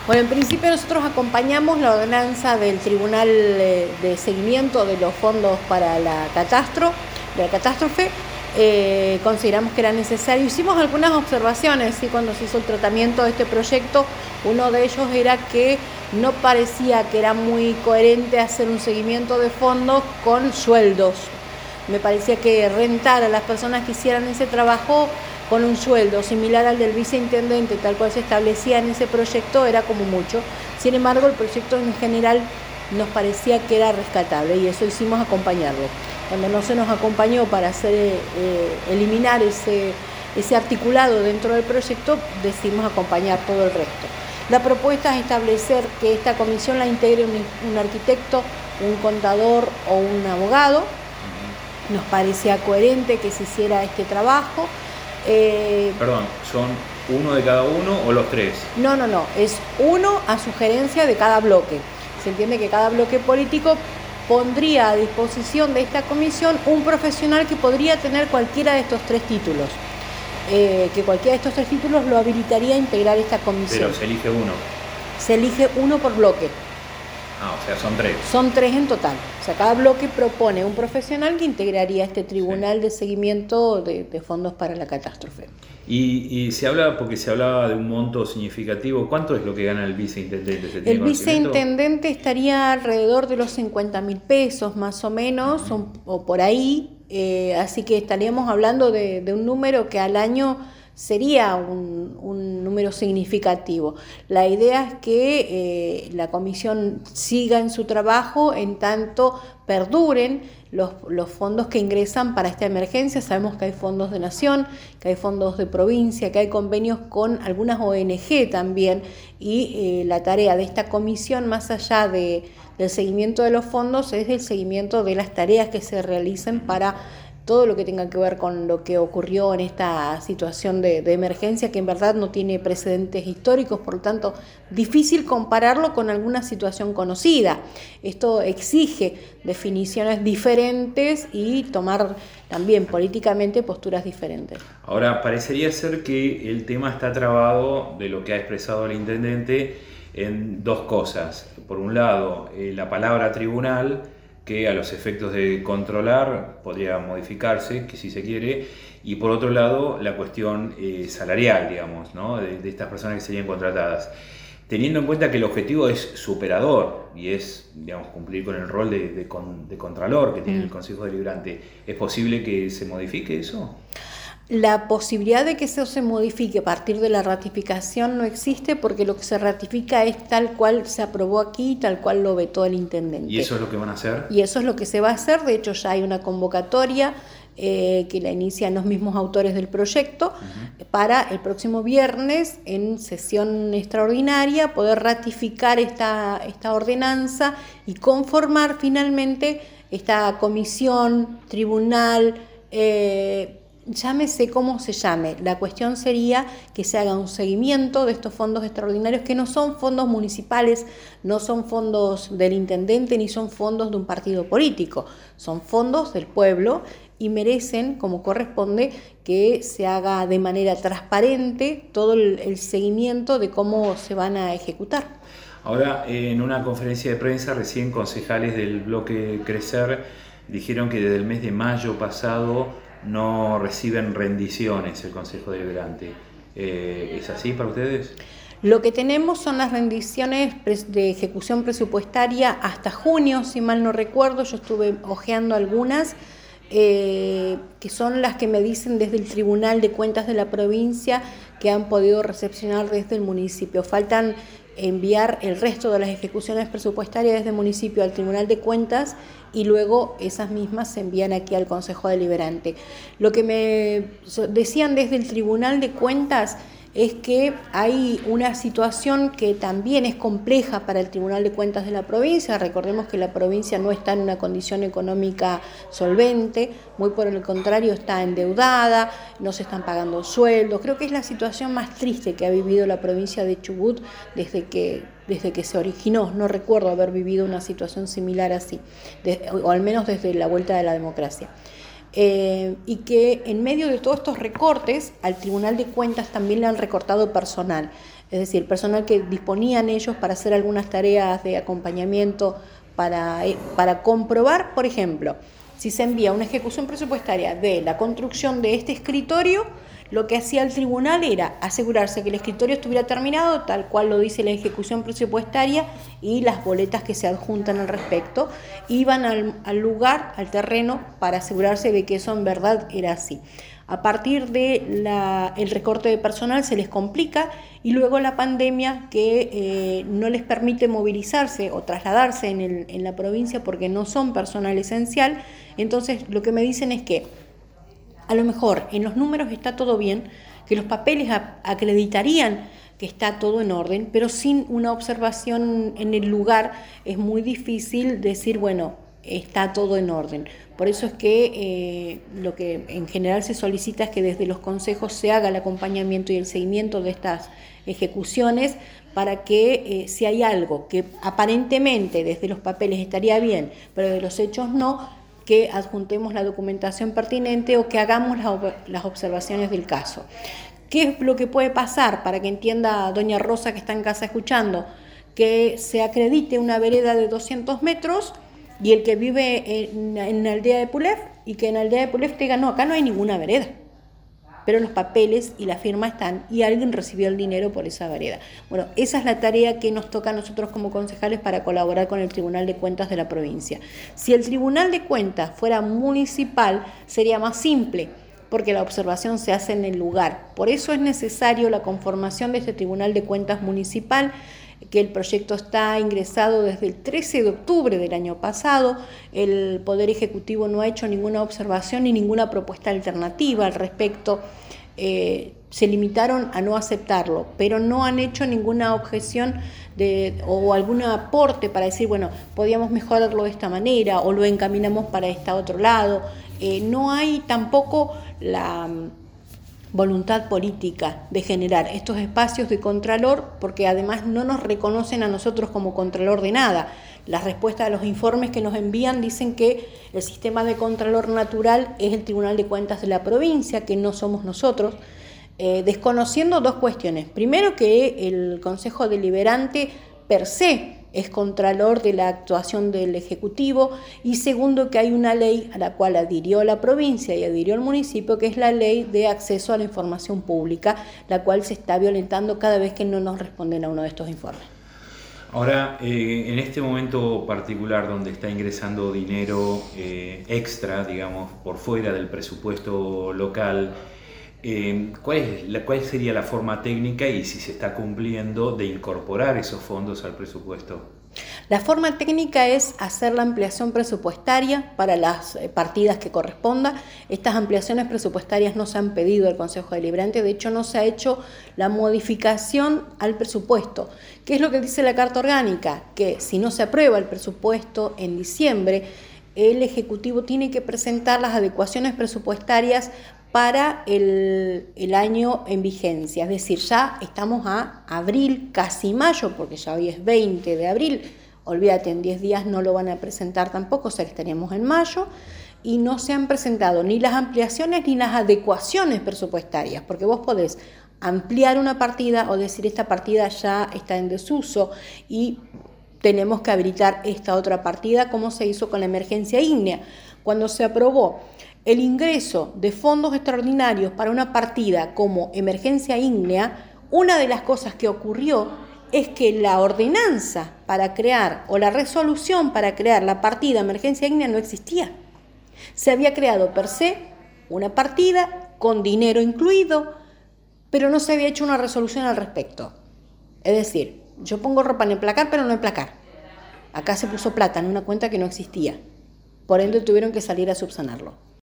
Bueno, en principio nosotros acompañamos la ordenanza del Tribunal de Seguimiento de los Fondos para la catástrofe. Consideramos que era necesario. Hicimos algunas observaciones, ¿sí? Cuando se hizo el tratamiento de este proyecto. Uno de ellos era que no parecía que era muy coherente hacer un seguimiento de fondos con sueldos. Me parecía que rentar a las personas que hicieran ese trabajo con un sueldo similar al del viceintendente, tal cual se establecía en ese proyecto, era como mucho. Sin embargo, el proyecto en general nos parecía que era rescatable y eso hicimos acompañarlo. Cuando no se nos acompañó para eliminar ese articulado dentro del proyecto, decidimos acompañar todo el resto. La propuesta es establecer que esta comisión la integre un arquitecto, un contador o un abogado. Nos parecía coherente que se hiciera este trabajo. Perdón, ¿son uno de cada uno o los tres? No, es uno a sugerencia de cada bloque. Se entiende que cada bloque político pondría a disposición de esta comisión un profesional que podría tener cualquiera de estos tres títulos. Que cualquiera de estos tres títulos lo habilitaría a integrar esta comisión. Pero se elige uno. Se elige uno por bloque. O sea, son tres. Son tres en total. O sea, cada bloque propone un profesional que integraría este tribunal de seguimiento de fondos para la catástrofe. Y se habla, porque se hablaba de un monto significativo, ¿cuánto es lo que gana el viceintendente? El viceintendente estaría alrededor de los 50.000 pesos más o menos, o por ahí, así que estaríamos hablando de un número que al año sería un número significativo. La idea es que la comisión siga en su trabajo en tanto perduren los fondos que ingresan para esta emergencia. Sabemos que hay fondos de nación, que hay fondos de provincia, que hay convenios con algunas ONG también, y la tarea de esta comisión, más allá del seguimiento de los fondos, es el seguimiento de las tareas que se realicen para todo lo que tenga que ver con lo que ocurrió en esta situación de emergencia, que en verdad no tiene precedentes históricos, por lo tanto, difícil compararlo con alguna situación conocida. Esto exige definiciones diferentes y tomar también políticamente posturas diferentes. Ahora, parecería ser que el tema está trabado, de lo que ha expresado el intendente, en dos cosas. Por un lado, la palabra tribunal, que a los efectos de controlar podría modificarse, que si se quiere, y por otro lado la cuestión salarial, digamos, ¿no? de estas personas que serían contratadas. Teniendo en cuenta que el objetivo es superador y es, digamos, cumplir con el rol de contralor que tiene el Consejo Deliberante, ¿es posible que se modifique eso? La posibilidad de que eso se modifique a partir de la ratificación no existe, porque lo que se ratifica es tal cual se aprobó aquí, tal cual lo vetó el intendente. ¿Y eso es lo que van a hacer? Y eso es lo que se va a hacer. De hecho, ya hay una convocatoria que la inician los mismos autores del proyecto, para el próximo viernes, en sesión extraordinaria, poder ratificar esta ordenanza y conformar finalmente esta comisión, tribunal, llámese como se llame. La cuestión sería que se haga un seguimiento de estos fondos extraordinarios, que no son fondos municipales, no son fondos del intendente, ni son fondos de un partido político, son fondos del pueblo y merecen, como corresponde, que se haga de manera transparente todo el seguimiento de cómo se van a ejecutar. Ahora, en una conferencia de prensa, recién concejales del bloque Crecer dijeron que desde el mes de mayo pasado no reciben rendiciones el Consejo Deliberante. ¿Es así para ustedes? Lo que tenemos son las rendiciones de ejecución presupuestaria hasta junio, si mal no recuerdo. Yo estuve hojeando algunas, que son las que me dicen desde el Tribunal de Cuentas de la provincia que han podido recepcionar desde el municipio. Faltan enviar el resto de las ejecuciones presupuestarias desde el municipio al Tribunal de Cuentas y luego esas mismas se envían aquí al Consejo Deliberante. Lo que me decían desde el Tribunal de Cuentas es que hay una situación que también es compleja para el Tribunal de Cuentas de la provincia. Recordemos que la provincia no está en una condición económica solvente, muy por el contrario está endeudada, no se están pagando sueldos. Creo que es la situación más triste que ha vivido la provincia de Chubut desde que se originó. No recuerdo haber vivido una situación similar así, o al menos desde la vuelta de la democracia. Y que en medio de todos estos recortes al Tribunal de Cuentas también le han recortado personal. Es decir, personal que disponían ellos para hacer algunas tareas de acompañamiento para comprobar, por ejemplo, si se envía una ejecución presupuestaria de la construcción de este escritorio, lo que hacía el tribunal era asegurarse que el escritorio estuviera terminado, tal cual lo dice la ejecución presupuestaria, y las boletas que se adjuntan al respecto iban al lugar, al terreno, para asegurarse de que eso en verdad era así. A partir del recorte de personal se les complica, y luego la pandemia que no les permite movilizarse o trasladarse en la provincia porque no son personal esencial. Entonces lo que me dicen es que a lo mejor en los números está todo bien, que los papeles acreditarían que está todo en orden, pero sin una observación en el lugar es muy difícil decir, bueno, está todo en orden. Por eso es que lo que en general se solicita es que desde los consejos se haga el acompañamiento y el seguimiento de estas ejecuciones, para que si hay algo que aparentemente desde los papeles estaría bien, pero de los hechos no, que adjuntemos la documentación pertinente o que hagamos las observaciones del caso. ¿Qué es lo que puede pasar? Para que entienda doña Rosa, que está en casa escuchando, que se acredite una vereda de 200 metros y el que vive en la aldea de Pulef, y que en la aldea de Pulef te diga, no, acá no hay ninguna vereda, pero los papeles y la firma están y alguien recibió el dinero por esa vereda. Bueno, esa es la tarea que nos toca a nosotros como concejales para colaborar con el Tribunal de Cuentas de la provincia. Si el Tribunal de Cuentas fuera municipal, sería más simple, porque la observación se hace en el lugar. Por eso es necesario la conformación de este Tribunal de Cuentas municipal, que el proyecto está ingresado desde el 13 de octubre del año pasado. El Poder Ejecutivo no ha hecho ninguna observación ni ninguna propuesta alternativa al respecto. Se limitaron a no aceptarlo, pero no han hecho ninguna objeción o algún aporte para decir, bueno, podíamos mejorarlo de esta manera o lo encaminamos para este otro lado. No hay tampoco la voluntad política de generar estos espacios de contralor, porque además no nos reconocen a nosotros como contralor de nada. Las respuestas a los informes que nos envían dicen que el sistema de contralor natural es el Tribunal de Cuentas de la provincia, que no somos nosotros, desconociendo dos cuestiones. Primero, que el Consejo Deliberante per se es contralor de la actuación del Ejecutivo, y segundo, que hay una ley a la cual adhirió la provincia y adhirió el municipio, que es la Ley de Acceso a la Información Pública, la cual se está violentando cada vez que no nos responden a uno de estos informes. Ahora, en este momento particular donde está ingresando dinero extra, digamos, por fuera del presupuesto local, ¿cuál sería la forma técnica y si se está cumpliendo de incorporar esos fondos al presupuesto? La forma técnica es hacer la ampliación presupuestaria para las partidas que corresponda. Estas ampliaciones presupuestarias no se han pedido al Consejo Deliberante, de hecho no se ha hecho la modificación al presupuesto. ¿Qué es lo que dice la Carta Orgánica? Que si no se aprueba el presupuesto en diciembre, el Ejecutivo tiene que presentar las adecuaciones presupuestarias para el año en vigencia, es decir, ya estamos a abril, casi mayo, porque ya hoy es 20 de abril, olvídate, en 10 días no lo van a presentar tampoco, o sea que estaríamos en mayo, y no se han presentado ni las ampliaciones ni las adecuaciones presupuestarias, porque vos podés ampliar una partida o decir esta partida ya está en desuso y tenemos que habilitar esta otra partida, como se hizo con la emergencia ígnea. Cuando se aprobó el ingreso de fondos extraordinarios para una partida como emergencia ígnea, una de las cosas que ocurrió es que la ordenanza para crear o la resolución para crear la partida emergencia ígnea no existía. Se había creado per se una partida con dinero incluido, pero no se había hecho una resolución al respecto. Es decir, yo pongo ropa en el placar, pero no en placar. Acá se puso plata en una cuenta que no existía. Por ende tuvieron que salir a subsanarlo.